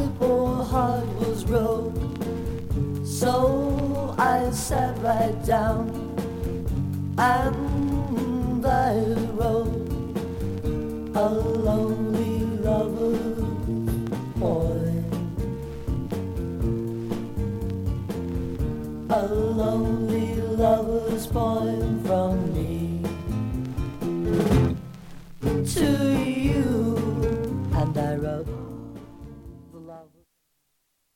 poor heart was broke, so I sat right down and I wrote a lonely lover's poem. A lonely lover's poem from